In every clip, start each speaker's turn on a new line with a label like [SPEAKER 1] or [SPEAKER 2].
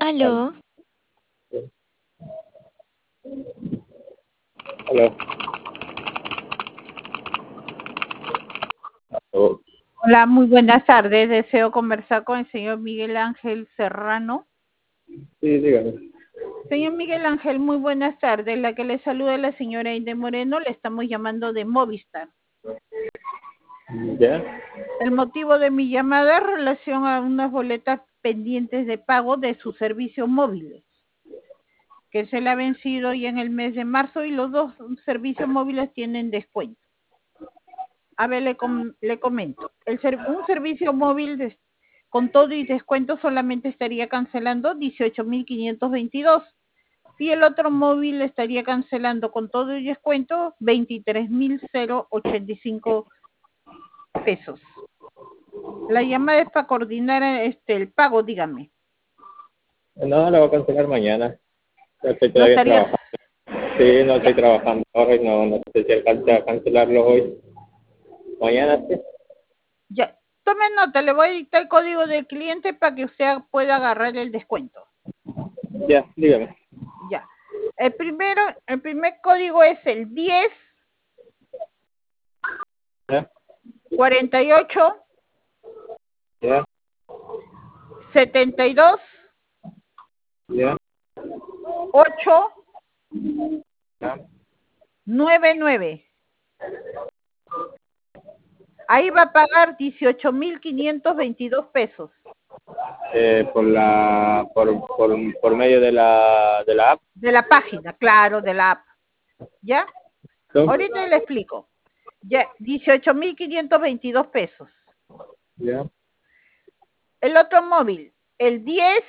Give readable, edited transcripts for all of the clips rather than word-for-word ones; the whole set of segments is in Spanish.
[SPEAKER 1] Aló.
[SPEAKER 2] Al- Aló. Aló.
[SPEAKER 3] Hola, muy buenas tardes. Deseo conversar con el señor Miguel Ángel Serrano.
[SPEAKER 2] Sí, dígame.
[SPEAKER 3] Señor Miguel Ángel, muy buenas tardes. La que le saluda es la señora Inde Moreno. Le estamos llamando de Movistar.
[SPEAKER 2] ¿Ya?
[SPEAKER 3] El motivo de mi llamada es en relación a unas boletas pendientes de pago de sus servicios móviles, que se le ha vencido ya en el mes de marzo y los dos servicios móviles tienen descuento. A ver, le comento. Un servicio móvil con todo y descuento solamente estaría cancelando 18.522 y el otro móvil estaría cancelando con todo y descuento 23.085 pesos. La llamada es para coordinar el pago, dígame.
[SPEAKER 2] No, la voy a cancelar mañana. No estoy
[SPEAKER 3] No
[SPEAKER 2] todavía
[SPEAKER 3] estaría...
[SPEAKER 2] trabajando. Sí, no estoy
[SPEAKER 3] Ya,
[SPEAKER 2] trabajando ahora y no sé si alcance a cancelarlo hoy. Mañana sí.
[SPEAKER 3] ya. Tome nota, le voy a dictar el código del cliente para que usted pueda agarrar el descuento.
[SPEAKER 2] Ya, dígame.
[SPEAKER 3] Ya. El primer código es el 10
[SPEAKER 2] ¿Ya?
[SPEAKER 3] 48
[SPEAKER 2] ¿Ya?
[SPEAKER 3] 72
[SPEAKER 2] ¿Ya?
[SPEAKER 3] 8
[SPEAKER 2] ¿Ya?
[SPEAKER 3] 99. Ahí va a pagar 18.522 pesos.
[SPEAKER 2] Por medio de la app.
[SPEAKER 3] De la página, claro, de la app. ¿Ya?
[SPEAKER 2] ¿No?
[SPEAKER 3] Ahorita le explico. Ya, 18.522 pesos.
[SPEAKER 2] ¿Ya?
[SPEAKER 3] El otro móvil, el 10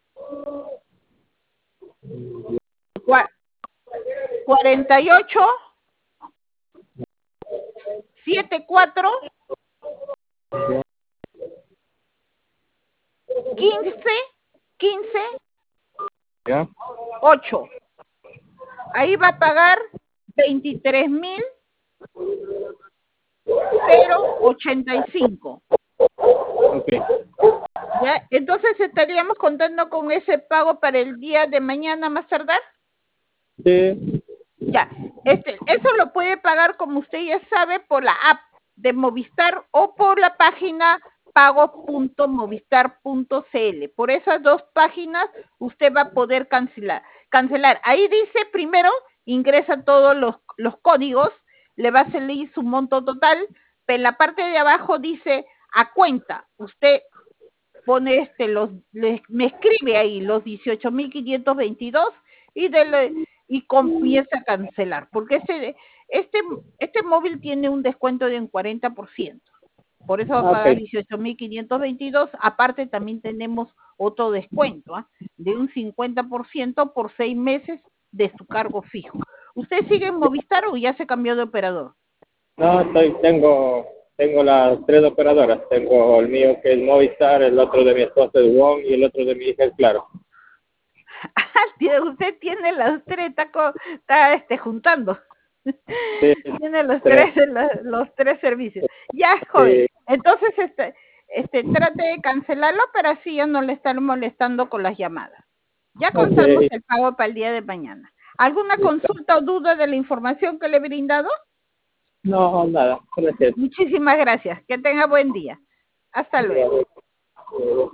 [SPEAKER 3] 48 74 15 15
[SPEAKER 2] ¿Ya?
[SPEAKER 3] 8. Ahí va a pagar 23.085.
[SPEAKER 2] Ok.
[SPEAKER 3] ¿Ya? Entonces estaríamos contando con ese pago para el día de mañana más tardar.
[SPEAKER 2] Sí.
[SPEAKER 3] Ya, eso lo puede pagar, como usted ya sabe, por la app de Movistar o por la página pago.movistar.cl. Por esas dos páginas usted va a poder cancelar. Ahí dice, primero, ingresa todos los códigos, le va a salir su monto total, pero en la parte de abajo dice a cuenta. Usted pone me escribe ahí los 18.522 y comienza a cancelar, porque este móvil tiene un descuento de un 40%. Por eso va a
[SPEAKER 2] Ah,
[SPEAKER 3] pagar
[SPEAKER 2] ok.
[SPEAKER 3] 18.522. Aparte también tenemos otro descuento, de un 50% por 6 meses de su cargo fijo. ¿Usted sigue en Movistar o ya se cambió de operador?
[SPEAKER 2] No, tengo las tres operadoras. Tengo el mío que es Movistar, el otro de mi esposa es WOM y el otro de mi hija es Claro.
[SPEAKER 3] Usted tiene las tres, está juntando.
[SPEAKER 2] Sí,
[SPEAKER 3] Tiene
[SPEAKER 2] tres.
[SPEAKER 3] los tres servicios. Ya, joven.
[SPEAKER 2] Sí,
[SPEAKER 3] Entonces, trate de cancelarlo, pero así ya no le están molestando con las llamadas. Ya contamos
[SPEAKER 2] ok.
[SPEAKER 3] el pago para el día de mañana. ¿Alguna consulta o duda de la información que le he brindado?
[SPEAKER 2] No, nada. Gracias.
[SPEAKER 3] Muchísimas gracias. Que tenga buen día. Hasta luego.